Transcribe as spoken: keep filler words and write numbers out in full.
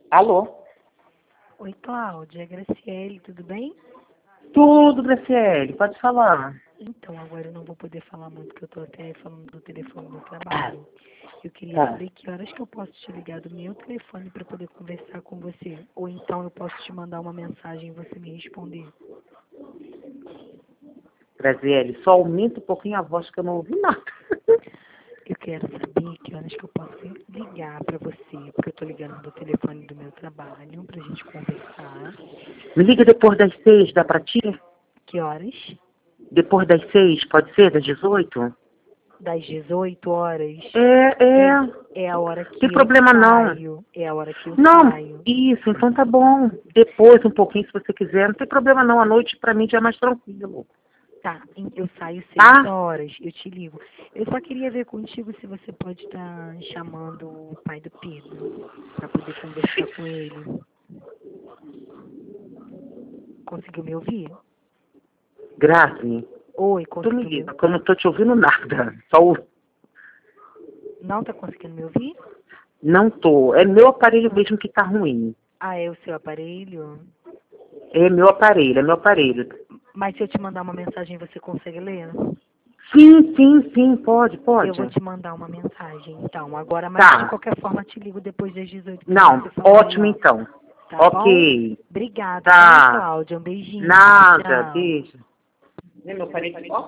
Alô? Oi, Cláudia, Graciele, tudo bem? Tudo, Graciele, pode falar. Então, agora eu não vou poder falar muito, porque eu estou até falando do telefone do trabalho. Eu queria Tá. saber que horas que eu posso te ligar do meu telefone para poder conversar com você. Ou então eu posso te mandar uma mensagem e você me responder. Graciele, só aumenta um pouquinho a voz que eu não ouvi nada. Eu quero saber que horas que eu posso ligar para você, porque eu estou ligando do telefone do meu trabalho para a gente conversar. Me liga depois das seis, dá pra ti? Que horas? Depois das seis, pode ser? Das dezoito? Das dezoito horas. É, é. É a hora que Tem eu problema não. saio. É a hora que eu Não, saio. isso, então tá bom. Depois, um pouquinho, se você quiser. Não tem problema não, à noite pra mim já é mais tranquilo. Tá, em- eu saio seis Tá? horas, eu te ligo. Eu só queria ver contigo se você pode estar chamando o pai do Pedro para poder conversar com ele. Conseguiu me ouvir? Grazi, Oi, tu me conseguiu me liga, que eu não tô te ouvindo nada. Só o... Não tá conseguindo me ouvir? Não tô. É meu aparelho mesmo que tá ruim. Ah, é o seu aparelho? É meu aparelho, é meu aparelho. Mas se eu te mandar uma mensagem, você consegue ler? Sim, sim, sim, pode, Eu pode. vou te mandar uma mensagem, então. Agora, mas de Tá. qualquer forma, te ligo depois das dezoito para Não, você falar ótimo melhor. então. Tá bom? Ok. Obrigada, tá, Tá. Cláudia? Um beijinho. Nada, Tchau. beijo. Né, meu parente? Ó.